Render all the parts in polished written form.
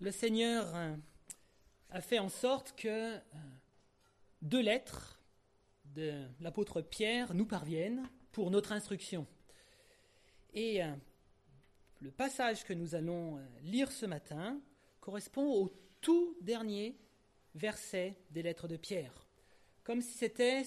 le Seigneur a fait en sorte que 2 lettres de l'apôtre Pierre nous parviennent pour notre instruction. Et le passage que nous allons lire ce matin correspond au tout dernier verset des lettres de Pierre, comme si c'était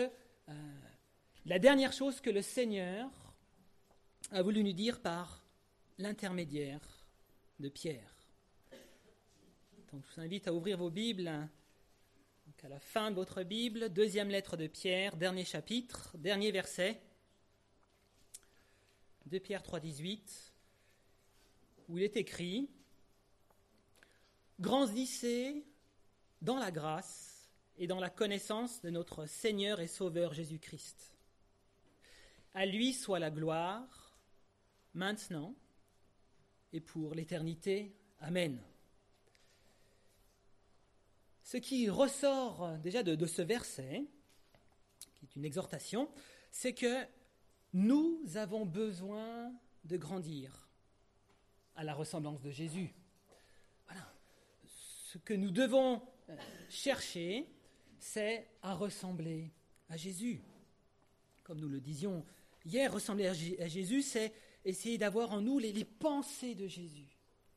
la dernière chose que le Seigneur a voulu nous dire par l'intermédiaire de Pierre. Donc, je vous invite à ouvrir vos Bibles, donc à la fin de votre Bible, 2e lettre de Pierre, dernier chapitre, dernier verset, 2 Pierre 3,18, où il est écrit « Grandissez dans la grâce et dans la connaissance de notre Seigneur et Sauveur Jésus-Christ. À lui soit la gloire, maintenant et pour l'éternité. Amen. » Ce qui ressort déjà de ce verset, qui est une exhortation, c'est que nous avons besoin de grandir à la ressemblance de Jésus. Voilà. Ce que nous devons chercher, c'est à ressembler à Jésus. Comme nous le disions hier, ressembler à Jésus, c'est essayer d'avoir en nous les pensées de Jésus.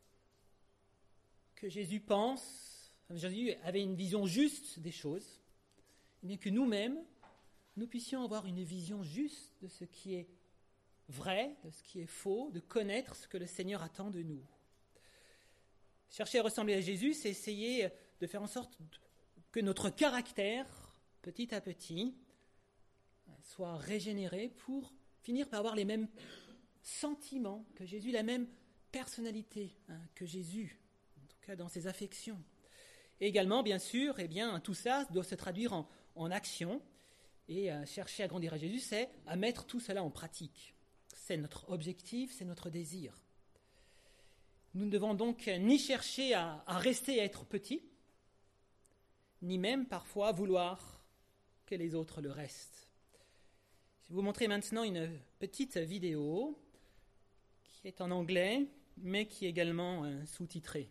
Que Jésus pense, Jésus avait une vision juste des choses, mais que nous-mêmes, nous puissions avoir une vision juste de ce qui est vrai, de ce qui est faux, de connaître ce que le Seigneur attend de nous. Chercher à ressembler à Jésus, c'est essayer de faire en sorte que notre caractère, petit à petit, soit régénéré pour finir par avoir les mêmes sentiments que Jésus, la même personnalité que Jésus, en tout cas dans ses affections. Et également, bien sûr, tout ça doit se traduire en action. Et chercher à grandir à Jésus, c'est à mettre tout cela en pratique. C'est notre objectif, c'est notre désir. Nous ne devons donc ni chercher à rester à être petits, ni même parfois vouloir que les autres le restent. Je vais vous montrer maintenant une petite vidéo qui est en anglais, mais qui est également sous-titrée.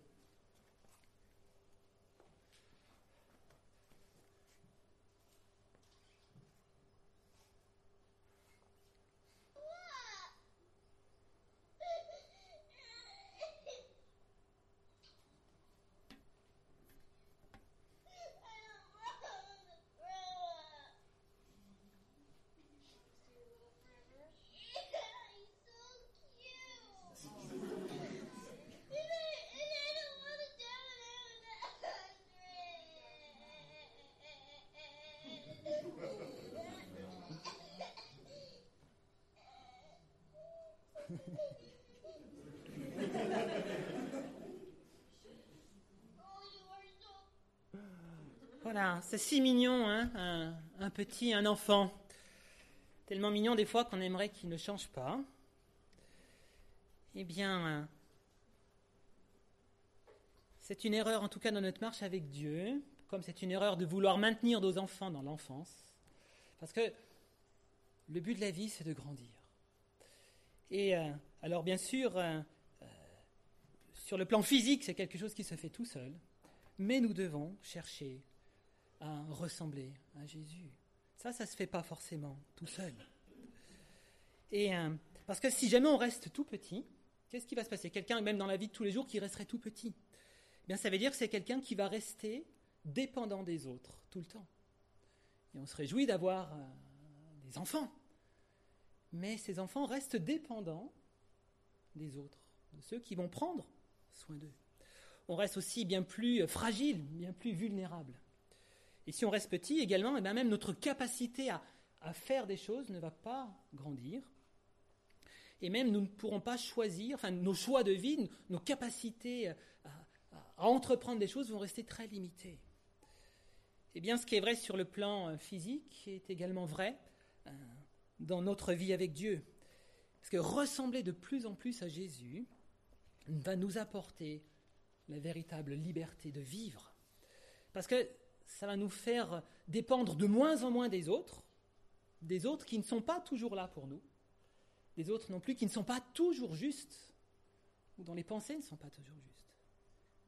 Voilà, c'est si mignon, un enfant. Tellement mignon des fois qu'on aimerait qu'il ne change pas. C'est une erreur en tout cas dans notre marche avec Dieu, comme c'est une erreur de vouloir maintenir nos enfants dans l'enfance. Parce que le but de la vie, c'est de grandir. Et alors bien sûr, sur le plan physique, c'est quelque chose qui se fait tout seul, mais nous devons chercher à ressembler à Jésus. Ça se fait pas forcément tout seul. Et parce que si jamais on reste tout petit, qu'est-ce qui va se passer ? Quelqu'un, même dans la vie de tous les jours, qui resterait tout petit. Ça veut dire que c'est quelqu'un qui va rester dépendant des autres tout le temps. Et on se réjouit d'avoir des enfants. Mais ces enfants restent dépendants des autres, de ceux qui vont prendre soin d'eux. On reste aussi bien plus fragile, bien plus vulnérable. Et si on reste petit également, même notre capacité à faire des choses ne va pas grandir. Et même nous ne pourrons pas choisir, nos choix de vie, nos capacités à entreprendre des choses vont rester très limitées. Ce qui est vrai sur le plan physique est également vrai dans notre vie avec Dieu. Parce que ressembler de plus en plus à Jésus va nous apporter la véritable liberté de vivre. Parce que ça va nous faire dépendre de moins en moins des autres qui ne sont pas toujours là pour nous, des autres non plus qui ne sont pas toujours justes, ou dont les pensées ne sont pas toujours justes.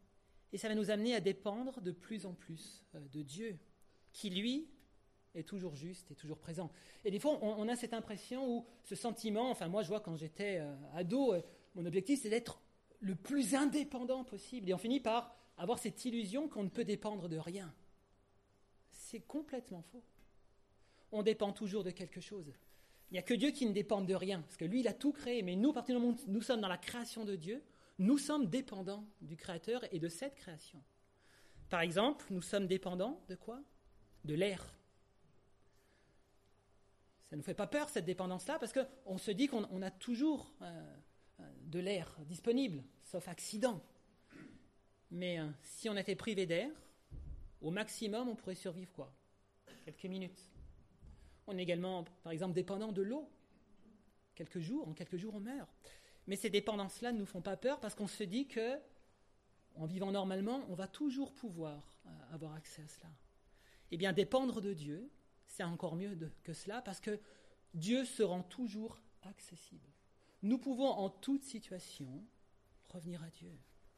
Et ça va nous amener à dépendre de plus en plus de Dieu, qui lui est toujours juste et toujours présent. Et des fois, on a cette impression ou ce sentiment, enfin moi je vois quand j'étais ado, mon objectif c'est d'être le plus indépendant possible. Et on finit par avoir cette illusion qu'on ne peut dépendre de rien. C'est complètement faux. On dépend toujours de quelque chose. Il n'y a que Dieu qui ne dépend de rien, parce que lui il a tout créé, mais nous, à partir du moment où nous sommes dans la création de Dieu, nous sommes dépendants du Créateur et de cette création. Par exemple, nous sommes dépendants de quoi ? De l'air. Ça ne nous fait pas peur, cette dépendance-là, parce qu'on se dit qu'on a toujours de l'air disponible, sauf accident. Mais si on était privé d'air, au maximum, on pourrait survivre quoi ? Quelques minutes. On est également, par exemple, dépendant de l'eau. En quelques jours, on meurt. Mais ces dépendances-là ne nous font pas peur parce qu'on se dit que, en vivant normalement, on va toujours pouvoir avoir accès à cela. Eh bien, dépendre de Dieu, c'est encore mieux que cela parce que Dieu se rend toujours accessible. Nous pouvons en toute situation revenir à Dieu.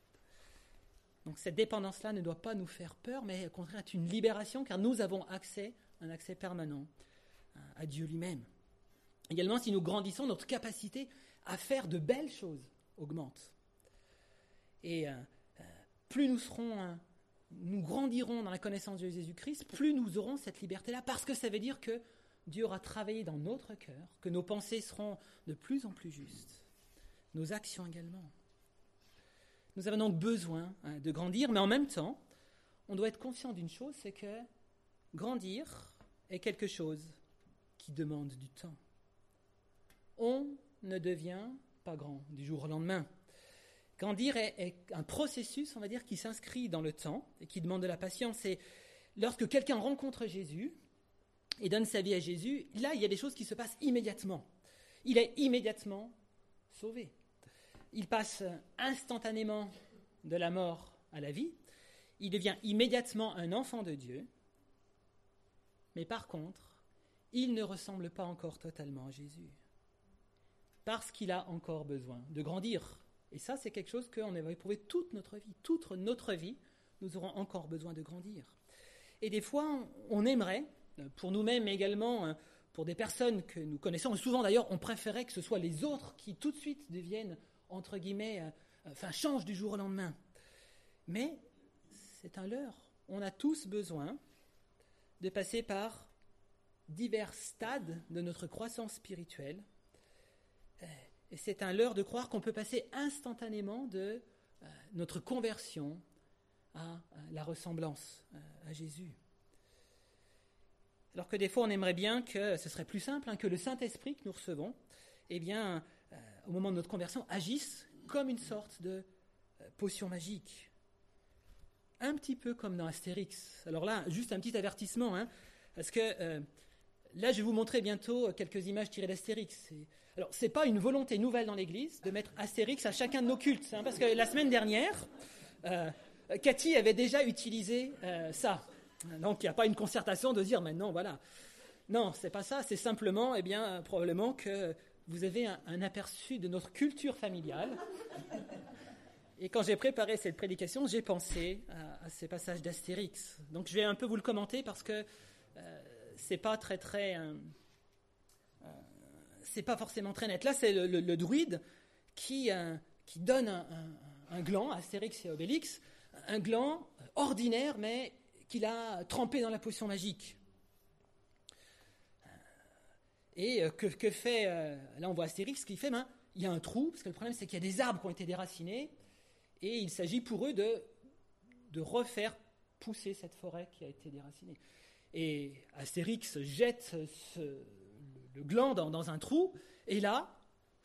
Donc cette dépendance-là ne doit pas nous faire peur, mais au contraire est une libération car nous avons un accès permanent à Dieu lui-même. Également, si nous grandissons, notre capacité à faire de belles choses augmente. Et plus nous grandirons dans la connaissance de Jésus-Christ, plus nous aurons cette liberté-là, parce que ça veut dire que Dieu aura travaillé dans notre cœur, que nos pensées seront de plus en plus justes, nos actions également. Nous avons donc besoin de grandir, mais en même temps, on doit être conscient d'une chose, c'est que grandir est quelque chose qui demande du temps. On ne devient pas grand du jour au lendemain. Grandir est un processus, on va dire, qui s'inscrit dans le temps et qui demande de la patience. Et lorsque quelqu'un rencontre Jésus et donne sa vie à Jésus, là, il y a des choses qui se passent immédiatement. Il est immédiatement sauvé. Il passe instantanément de la mort à la vie. Il devient immédiatement un enfant de Dieu. Mais par contre, il ne ressemble pas encore totalement à Jésus. Parce qu'il a encore besoin de grandir. Et ça, c'est quelque chose qu'on va éprouver toute notre vie. Toute notre vie, nous aurons encore besoin de grandir. Et des fois, on aimerait, pour nous-mêmes mais également, pour des personnes que nous connaissons, souvent d'ailleurs, on préférait que ce soit les autres qui tout de suite deviennent, entre guillemets, changent du jour au lendemain. Mais c'est un leurre. On a tous besoin de passer par divers stades de notre croissance spirituelle. Et c'est un leurre de croire qu'on peut passer instantanément de notre conversion à la ressemblance à Jésus. Alors que des fois, on aimerait bien que ce serait plus simple, que le Saint-Esprit que nous recevons, au moment de notre conversion, agisse comme une sorte de potion magique. Un petit peu comme dans Astérix. Alors là, juste un petit avertissement, parce que là, je vais vous montrer bientôt quelques images tirées d'Astérix. Alors, ce n'est pas une volonté nouvelle dans l'Église de mettre Astérix à chacun de nos cultes, parce que la semaine dernière, Cathy avait déjà utilisé ça. Donc, il n'y a pas une concertation de dire maintenant, voilà. Non, ce n'est pas ça, c'est simplement, probablement que vous avez un aperçu de notre culture familiale. Et quand j'ai préparé cette prédication, j'ai pensé à ces passages d'Astérix. Donc, je vais un peu vous le commenter parce que c'est pas c'est pas forcément très net. Là, c'est le druide qui donne un gland à Astérix et Obélix, un gland ordinaire, mais qu'il a trempé dans la potion magique. Et que fait, là on voit Astérix, ce qu'il fait, il y a un trou, parce que le problème c'est qu'il y a des arbres qui ont été déracinés, et il s'agit pour eux de refaire pousser cette forêt qui a été déracinée. Et Astérix jette le gland dans un trou, et là,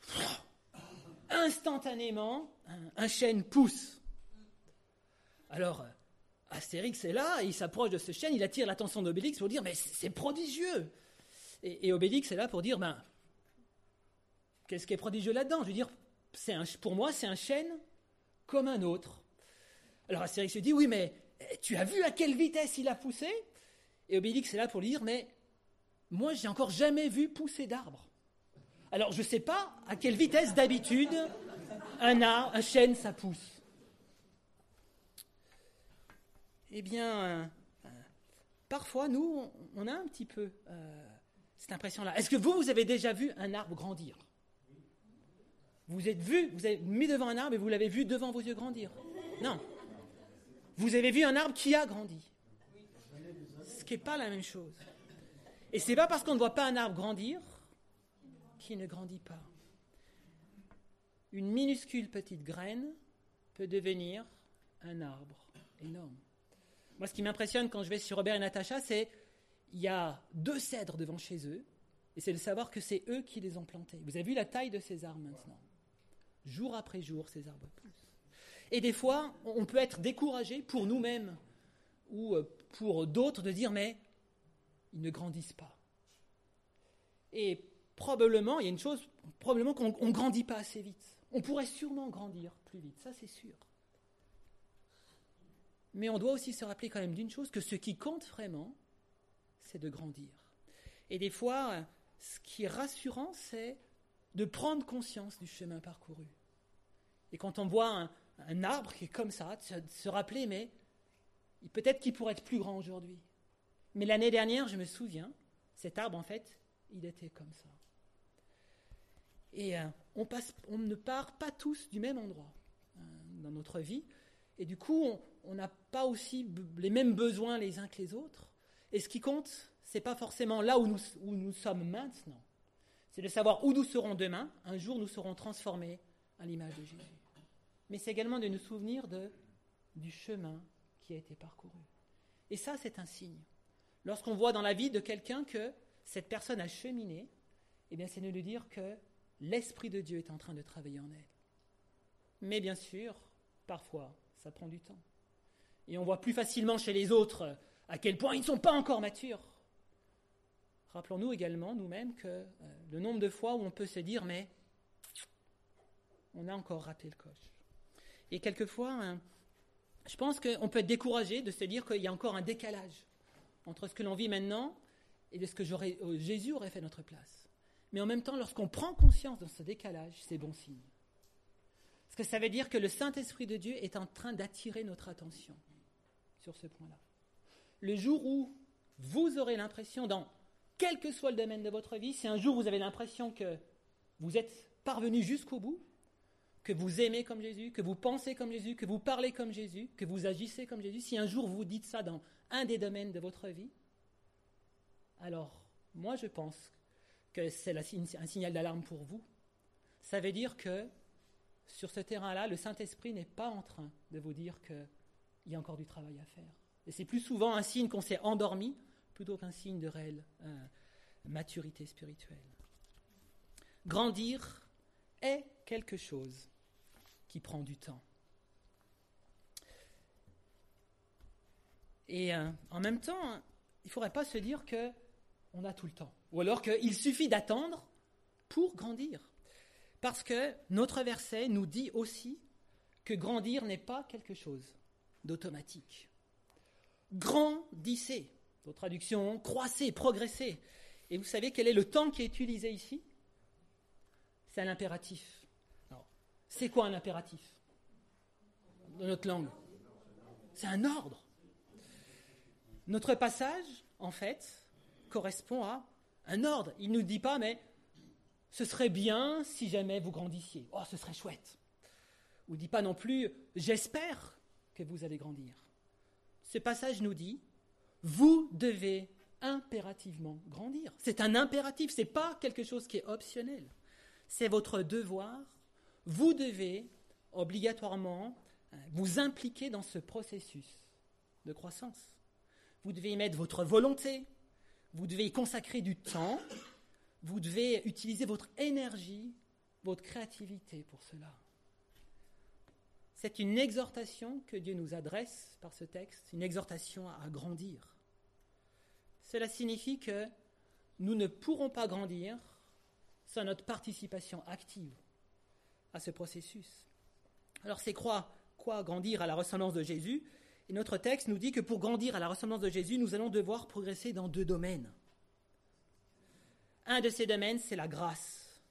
instantanément, un chêne pousse. Alors, Astérix est là, il s'approche de ce chêne, il attire l'attention d'Obélix pour dire « mais c'est prodigieux !» Et Obélix est là pour dire qu'est-ce qui est prodigieux là-dedans ? Je veux dire, pour moi, c'est un chêne comme un autre. Alors Astérix lui dit « oui, mais tu as vu à quelle vitesse il a poussé ?» Et Obélix est là pour lui dire « mais moi, j'ai encore jamais vu pousser d'arbres. Alors, je ne sais pas à quelle vitesse d'habitude un chêne, ça pousse. » eh bien, parfois, nous, on a un petit peu cette impression-là. Est-ce que vous avez déjà vu un arbre grandir ? Vous avez mis devant un arbre et vous l'avez vu devant vos yeux grandir ? Non. Vous avez vu un arbre qui a grandi. Ce qui n'est pas la même chose. Et ce n'est pas parce qu'on ne voit pas un arbre grandir qu'il ne grandit pas. Une minuscule petite graine peut devenir un arbre énorme. Moi, ce qui m'impressionne quand je vais chez Robert et Natacha, c'est qu'il y a 2 cèdres devant chez eux, et c'est de savoir que c'est eux qui les ont plantés. Vous avez vu la taille de ces arbres maintenant ? Jour après jour, ces arbres poussent. Et des fois, on peut être découragé pour nous-mêmes ou pour d'autres de dire « mais ils ne grandissent pas ». Et probablement, il y a une chose, probablement qu'on ne grandit pas assez vite. On pourrait sûrement grandir plus vite, ça c'est sûr. Mais on doit aussi se rappeler quand même d'une chose, que ce qui compte vraiment, c'est de grandir. Et des fois, ce qui est rassurant, c'est de prendre conscience du chemin parcouru. Et quand on voit un arbre qui est comme ça, de se rappeler, mais peut-être qu'il pourrait être plus grand aujourd'hui. Mais l'année dernière, je me souviens, cet arbre, en fait, il était comme ça. Et on ne part pas tous du même endroit dans notre vie. Et du coup, on n'a pas aussi les mêmes besoins les uns que les autres. Et ce qui compte, ce n'est pas forcément là où nous sommes maintenant. C'est de savoir où nous serons demain. Un jour, nous serons transformés à l'image de Jésus. Mais c'est également de nous souvenir du chemin qui a été parcouru. Et ça, c'est un signe. Lorsqu'on voit dans la vie de quelqu'un que cette personne a cheminé, eh bien, c'est de nous dire que l'Esprit de Dieu est en train de travailler en elle. Mais bien sûr, parfois, ça prend du temps. Et on voit plus facilement chez les autres à quel point ils ne sont pas encore matures. Rappelons-nous également, nous-mêmes, que le nombre de fois où on peut se dire « mais on a encore raté le coche ». Et quelquefois, je pense qu'on peut être découragé de se dire qu'il y a encore un décalage entre ce que l'on vit maintenant et de ce que Jésus aurait fait à notre place. Mais en même temps, lorsqu'on prend conscience de ce décalage, c'est bon signe. Parce que ça veut dire que le Saint-Esprit de Dieu est en train d'attirer notre attention sur ce point-là. Le jour où vous aurez l'impression, dans quel que soit le domaine de votre vie, si un jour vous avez l'impression que vous êtes parvenu jusqu'au bout, que vous aimez comme Jésus, que vous pensez comme Jésus, que vous parlez comme Jésus, que vous agissez comme Jésus, si un jour vous dites ça dans un des domaines de votre vie, alors moi je pense que c'est un signal d'alarme pour vous. Ça veut dire que sur ce terrain-là, le Saint-Esprit n'est pas en train de vous dire qu'il y a encore du travail à faire. Et c'est plus souvent un signe qu'on s'est endormi plutôt qu'un signe de réelle maturité spirituelle. Grandir est quelque chose qui prend du temps. Et en même temps, il ne faudrait pas se dire qu'on a tout le temps. Ou alors qu'il suffit d'attendre pour grandir. Parce que notre verset nous dit aussi que grandir n'est pas quelque chose d'automatique. Grandissez. D'autres traductions, croissez, progressez. Et vous savez quel est le temps qui est utilisé ici ? C'est un impératif. Alors, c'est quoi un impératif dans notre langue ? C'est un ordre. Notre passage, en fait, correspond à un ordre. Il ne nous dit pas, mais ce serait bien si jamais vous grandissiez. Oh, ce serait chouette. Il ne dit pas non plus, j'espère que vous allez grandir. Ce passage nous dit, vous devez impérativement grandir. C'est un impératif, ce n'est pas quelque chose qui est optionnel. C'est votre devoir. Vous devez obligatoirement vous impliquer dans ce processus de croissance. Vous devez y mettre votre volonté, vous devez y consacrer du temps, vous devez utiliser votre énergie, votre créativité pour cela. C'est une exhortation que Dieu nous adresse par ce texte, une exhortation à grandir. Cela signifie que nous ne pourrons pas grandir sans notre participation active à ce processus. Alors c'est quoi grandir à la ressemblance de Jésus ? Et notre texte nous dit que pour grandir à la ressemblance de Jésus, nous allons devoir progresser dans 2 domaines. Un de ces domaines, c'est la grâce.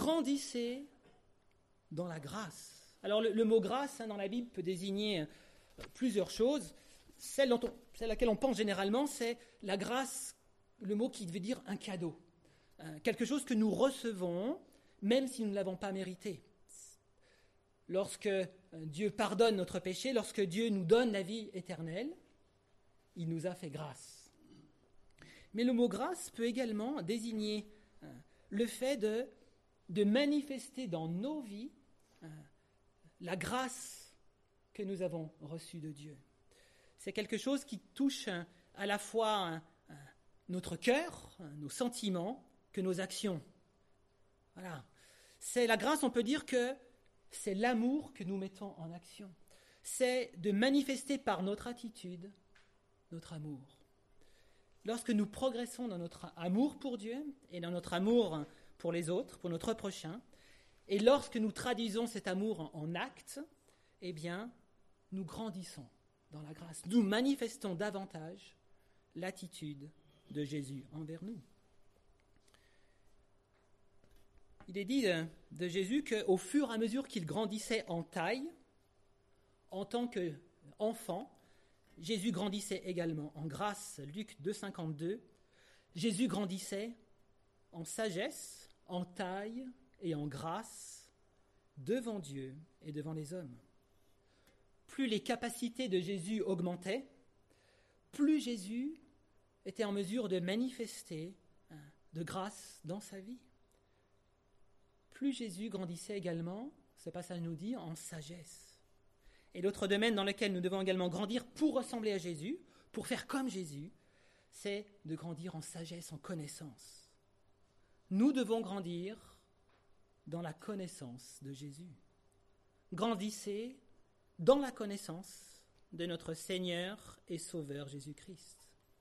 Grandissez dans la grâce. Alors le mot grâce dans la Bible peut désigner plusieurs choses. Celle à laquelle on pense généralement, c'est la grâce, le mot qui veut dire un cadeau. Quelque chose que nous recevons, même si nous ne l'avons pas mérité. Lorsque Dieu pardonne notre péché, lorsque Dieu nous donne la vie éternelle, il nous a fait grâce. Mais le mot grâce peut également désigner le fait de manifester dans nos vies la grâce que nous avons reçue de Dieu. C'est quelque chose qui touche à la fois notre cœur, nos sentiments, que nos actions. Voilà. C'est la grâce, on peut dire que c'est l'amour que nous mettons en action. C'est de manifester par notre attitude notre amour. Lorsque nous progressons dans notre amour pour Dieu et dans notre amour pour les autres, pour notre prochain, et lorsque nous traduisons cet amour en actes, eh bien, nous grandissons dans la grâce. Nous manifestons davantage l'attitude de Jésus envers nous. Il est dit de Jésus qu'au fur et à mesure qu'il grandissait en taille, en tant qu'enfant, Jésus grandissait également en grâce. Luc 2,52. Jésus grandissait en sagesse, en taille et en grâce devant Dieu et devant les hommes. Plus les capacités de Jésus augmentaient, plus Jésus était en mesure de manifester de grâce dans sa vie. Plus Jésus grandissait également, ce passage nous dit, en sagesse. Et l'autre domaine dans lequel nous devons également grandir pour ressembler à Jésus, pour faire comme Jésus, c'est de grandir en sagesse, en connaissance. Nous devons grandir dans la connaissance de Jésus. Grandissez dans la connaissance de notre Seigneur et Sauveur Jésus-Christ.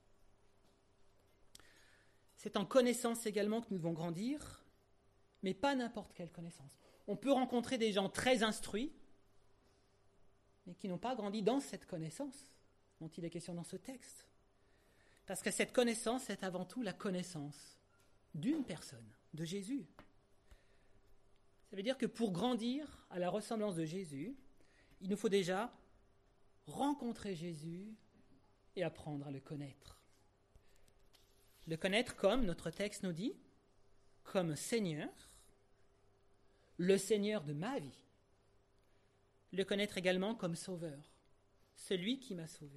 C'est en connaissance également que nous devons grandir, mais pas n'importe quelle connaissance. On peut rencontrer des gens très instruits, mais qui n'ont pas grandi dans cette connaissance dont il est question dans ce texte. Parce que cette connaissance est avant tout la connaissance d'une personne, de Jésus. Ça veut dire que pour grandir à la ressemblance de Jésus, il nous faut déjà rencontrer Jésus et apprendre à le connaître. Le connaître comme, notre texte nous dit, comme Seigneur, le Seigneur de ma vie. Le connaître également comme Sauveur, celui qui m'a sauvé.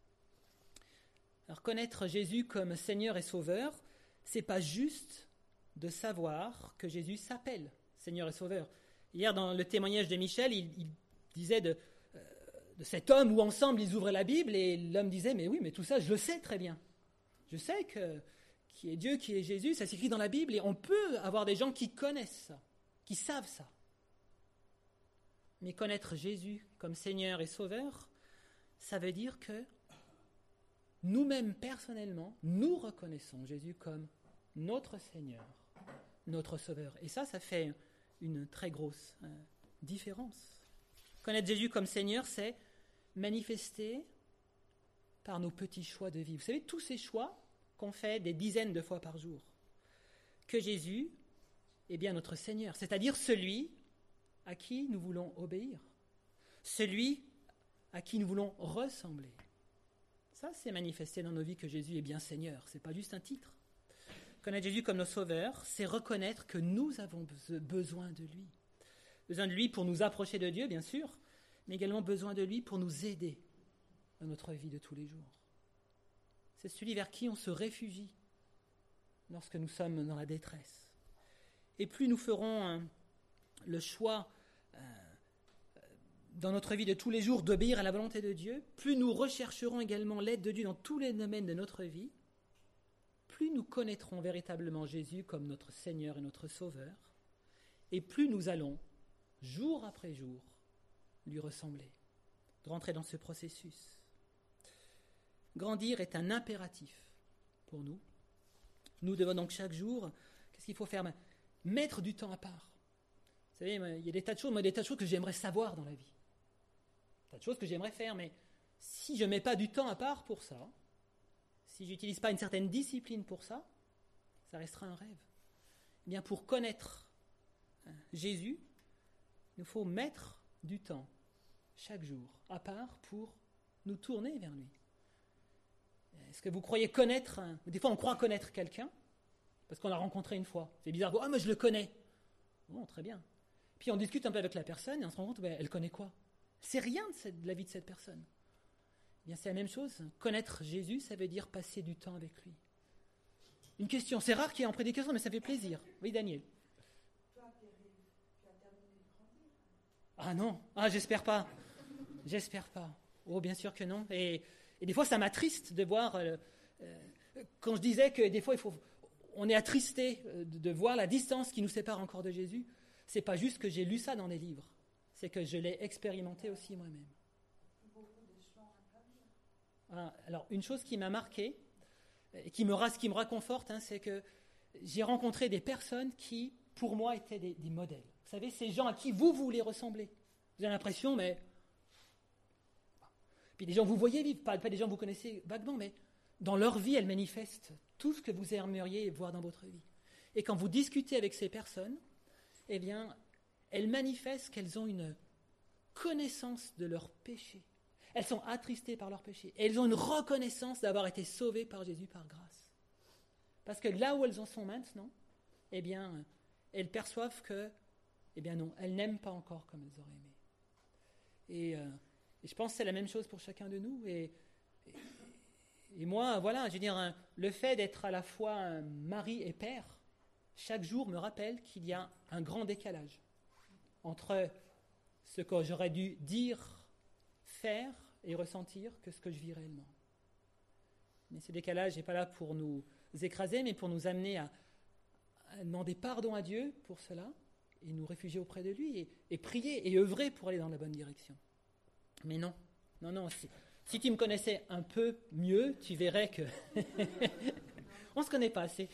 Alors connaître Jésus comme Seigneur et Sauveur, c'est pas juste de savoir que Jésus s'appelle Seigneur et Sauveur. Hier, dans le témoignage de Michel, il disait de cet homme où ensemble ils ouvraient la Bible et l'homme disait « Mais oui, mais tout ça, je le sais très bien. Je sais qui est Dieu, qui est Jésus, ça s'écrit dans la Bible et on peut avoir des gens qui connaissent ça, qui savent ça. » Mais connaître Jésus comme Seigneur et Sauveur, ça veut dire que nous-mêmes personnellement, nous reconnaissons Jésus comme notre Seigneur, notre Sauveur. Et ça fait une très grosse différence. Connaître Jésus comme Seigneur, c'est manifester par nos petits choix de vie. Vous savez, tous ces choix qu'on fait des dizaines de fois par jour. Que Jésus est bien notre Seigneur, c'est-à-dire celui à qui nous voulons obéir, celui à qui nous voulons ressembler. Ça, c'est manifester dans nos vies que Jésus est bien Seigneur, ce n'est pas juste un titre. Connaître Jésus comme notre Sauveur, c'est reconnaître que nous avons besoin de lui. Besoin de lui pour nous approcher de Dieu, bien sûr, mais également besoin de lui pour nous aider dans notre vie de tous les jours. C'est celui vers qui on se réfugie lorsque nous sommes dans la détresse. Et plus nous ferons le choix dans notre vie de tous les jours d'obéir à la volonté de Dieu, plus nous rechercherons également l'aide de Dieu dans tous les domaines de notre vie, plus nous connaîtrons véritablement Jésus comme notre Seigneur et notre Sauveur, et plus nous allons, jour après jour, lui ressembler, de rentrer dans ce processus. Grandir est un impératif pour nous. Nous devons donc chaque jour, qu'est-ce qu'il faut faire ? Mettre du temps à part. Vous savez, il y a des tas de choses que j'aimerais savoir dans la vie. Des tas de choses que j'aimerais faire, mais si je ne mets pas du temps à part pour ça, si je n'utilise pas une certaine discipline pour ça, ça restera un rêve. Eh bien, pour connaître Jésus, il nous faut mettre du temps chaque jour, à part, pour nous tourner vers lui. Est-ce que vous croyez connaître, des fois on croit connaître quelqu'un, parce qu'on l'a rencontré une fois. C'est bizarre, ah mais je le connais. Bon, très bien. Puis on discute un peu avec la personne et on se rend compte, elle connaît quoi? C'est rien de la vie de cette personne. Eh bien, c'est la même chose. Connaître Jésus, ça veut dire passer du temps avec lui. Une question, c'est rare qu'il y ait en prédication, mais ça fait plaisir. Oui, Daniel. Toi, Pierre, tu as terminé de grandir. Ah non, j'espère pas. J'espère pas. Oh, bien sûr que non. Et des fois, ça m'attriste de voir, quand je disais que des fois, on est attristé de voir la distance qui nous sépare encore de Jésus. C'est pas juste que j'ai lu ça dans des livres, c'est que je l'ai expérimenté aussi moi-même. Alors, une chose qui m'a marqué, et qui me réconforte, c'est que j'ai rencontré des personnes qui, pour moi, étaient des modèles. Vous savez, ces gens à qui vous voulez ressembler. Vous avez l'impression, mais... Puis des gens que vous voyez vivre, pas des gens que vous connaissez vaguement, mais dans leur vie, elles manifestent tout ce que vous aimeriez voir dans votre vie. Et quand vous discutez avec ces personnes, eh bien, elles manifestent qu'elles ont une connaissance de leurs péchés. Elles sont attristées par leurs péchés. Et elles ont une reconnaissance d'avoir été sauvées par Jésus par grâce. Parce que là où elles en sont maintenant, eh bien, elles perçoivent que, eh bien non, elles n'aiment pas encore comme elles auraient aimé. Et je pense que c'est la même chose pour chacun de nous. Et moi, voilà, je veux dire, le fait d'être à la fois un mari et père, chaque jour me rappelle qu'il y a un grand décalage entre ce que j'aurais dû dire, faire et ressentir que ce que je vis réellement. Mais ce décalage n'est pas là pour nous écraser, mais pour nous amener à demander pardon à Dieu pour cela et nous réfugier auprès de lui et prier et œuvrer pour aller dans la bonne direction. Mais non, si tu me connaissais un peu mieux, tu verrais que on ne se connaît pas assez.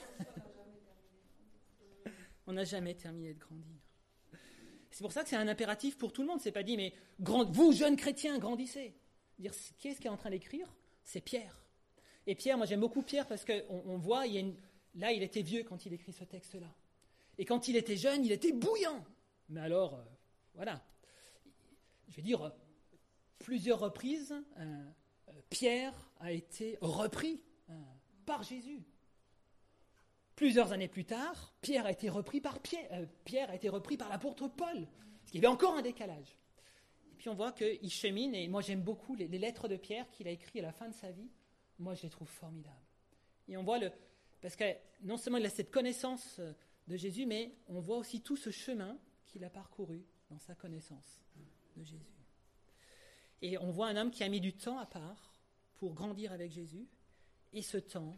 On n'a jamais terminé de grandir. C'est pour ça que c'est un impératif pour tout le monde. C'est pas dit, mais vous, jeunes chrétiens, grandissez. Dire, qui est-ce qui est en train d'écrire? C'est Pierre. Et Pierre, moi j'aime beaucoup Pierre parce qu'on voit, là il était vieux quand il écrit ce texte-là. Et quand il était jeune, il était bouillant. Mais alors, voilà. Je vais dire, plusieurs reprises, Pierre a été repris par Jésus. Plusieurs années plus tard, Pierre a été repris par l'apôtre Paul. Parce qu'il y avait encore un décalage. Et puis on voit qu'il chemine, et moi j'aime beaucoup les lettres de Pierre qu'il a écrites à la fin de sa vie. Moi je les trouve formidables. Et on voit parce que non seulement il a cette connaissance de Jésus, mais on voit aussi tout ce chemin qu'il a parcouru dans sa connaissance de Jésus. Et on voit un homme qui a mis du temps à part pour grandir avec Jésus, et ce temps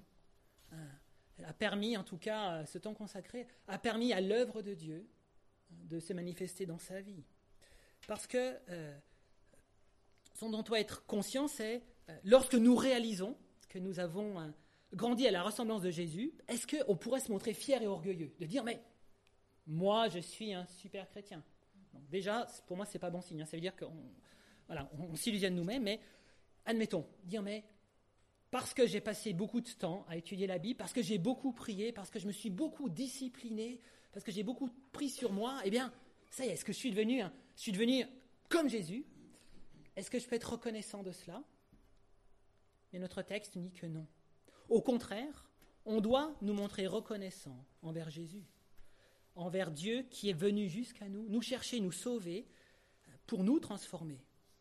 a permis, en tout cas, ce temps consacré, a permis à l'œuvre de Dieu de se manifester dans sa vie. Parce que ce dont on doit être conscient, c'est lorsque nous réalisons que nous avons grandi à la ressemblance de Jésus, est-ce qu'on pourrait se montrer fier et orgueilleux, de dire, mais moi, je suis un super chrétien. Donc, déjà, pour moi, ce n'est pas bon signe. Ça veut dire qu'on s'illusionne nous-mêmes, mais admettons, dire, mais parce que j'ai passé beaucoup de temps à étudier la Bible, parce que j'ai beaucoup prié, parce que je me suis beaucoup discipliné, parce que j'ai beaucoup pris sur moi, eh bien, ça y est, est-ce que je suis devenu comme Jésus? Est-ce que je peux être reconnaissant de cela? Mais notre texte dit que non. Au contraire, on doit nous montrer reconnaissants envers Jésus, envers Dieu qui est venu jusqu'à nous, nous chercher, nous sauver, pour nous transformer.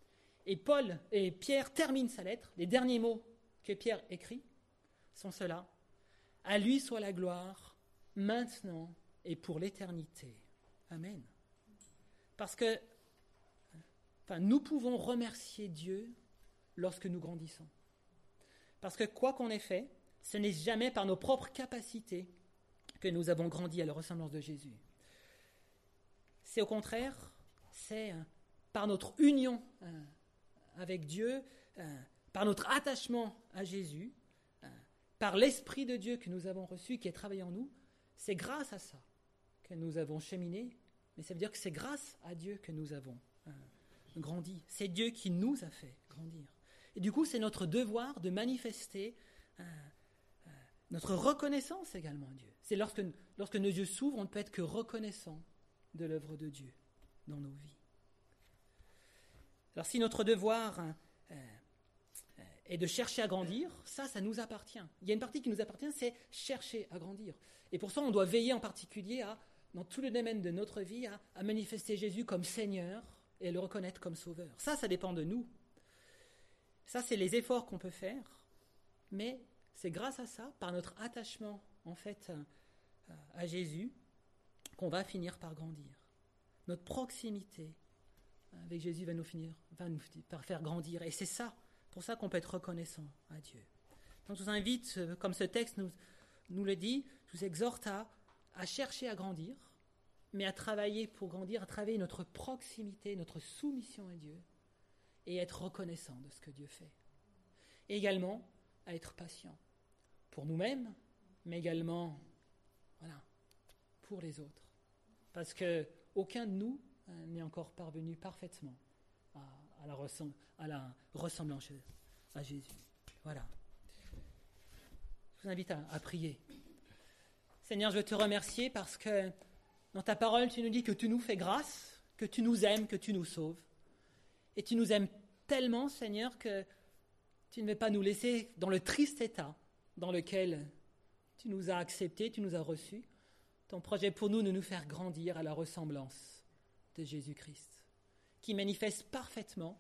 Et Pierre termine sa lettre, les derniers mots que Pierre écrit sont ceux-là. À lui soit la gloire, maintenant et pour l'éternité. Amen. Parce que nous pouvons remercier Dieu lorsque nous grandissons. Parce que quoi qu'on ait fait, ce n'est jamais par nos propres capacités que nous avons grandi à la ressemblance de Jésus. C'est au contraire, c'est par notre union avec Dieu, par notre attachement à Jésus, par l'Esprit de Dieu que nous avons reçu, qui est travaillé en nous, c'est grâce à ça que nous avons cheminé, mais ça veut dire que c'est grâce à Dieu que nous avons grandi. C'est Dieu qui nous a fait grandir. Et du coup, c'est notre devoir de manifester notre reconnaissance également à Dieu. C'est lorsque nos yeux s'ouvrent, on ne peut être que reconnaissant de l'œuvre de Dieu dans nos vies. Alors si notre devoir est de chercher à grandir, ça nous appartient. Il y a une partie qui nous appartient, c'est chercher à grandir. Et pour ça, on doit veiller en particulier dans tout le domaine de notre vie, à manifester Jésus comme Seigneur et le reconnaître comme Sauveur. Ça dépend de nous. Ça, c'est les efforts qu'on peut faire, mais c'est grâce à ça, par notre attachement en fait à Jésus, qu'on va finir par grandir. Notre proximité avec Jésus va nous par faire grandir. Et c'est ça, pour ça qu'on peut être reconnaissant à Dieu. Donc je vous invite, comme ce texte nous le dit, je vous exhorte à chercher à grandir, mais à travailler pour grandir, à travailler notre proximité, notre soumission à Dieu, et être reconnaissant de ce que Dieu fait. Et également, à être patient, pour nous-mêmes, mais également pour les autres. Parce qu'aucun de nous n'est encore parvenu parfaitement à la ressemblance à Jésus. Voilà. Je vous invite à prier. Seigneur, je veux te remercier parce que dans ta parole, tu nous dis que tu nous fais grâce, que tu nous aimes, que tu nous sauves. Et tu nous aimes tellement, Seigneur, que tu ne veux pas nous laisser dans le triste état dans lequel tu nous as acceptés, tu nous as reçus. Ton projet pour nous de nous faire grandir à la ressemblance de Jésus-Christ, qui manifeste parfaitement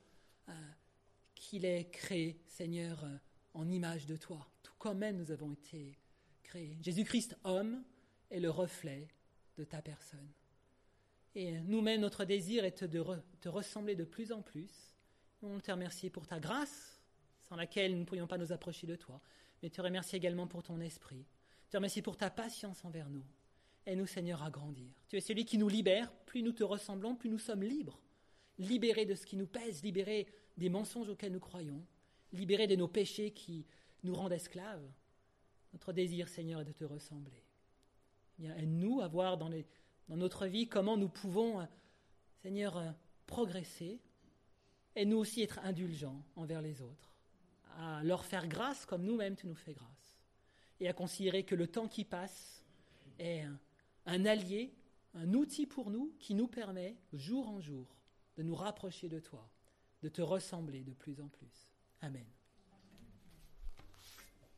qu'il est créé, Seigneur, en image de toi, tout comme même nous avons été créés. Jésus-Christ, homme, est le reflet de ta personne. Et nous-mêmes, notre désir est de te ressembler de plus en plus. On te remercie pour ta grâce, sans laquelle nous ne pourrions pas nous approcher de toi, mais te remercie également pour ton esprit. Te remercie pour ta patience envers nous. Aide-nous, Seigneur, à grandir. Tu es celui qui nous libère. Plus nous te ressemblons, plus nous sommes libres. Libérés de ce qui nous pèse, libérés des mensonges auxquels nous croyons, libérés de nos péchés qui nous rendent esclaves. Notre désir, Seigneur, est de te ressembler. Aide-nous à voir dans notre vie comment nous pouvons, Seigneur, progresser et nous aussi être indulgents envers les autres, à leur faire grâce comme nous-mêmes tu nous fais grâce, et à considérer que le temps qui passe est un allié, un outil pour nous qui nous permet, jour en jour, de nous rapprocher de toi, de te ressembler de plus en plus. Amen.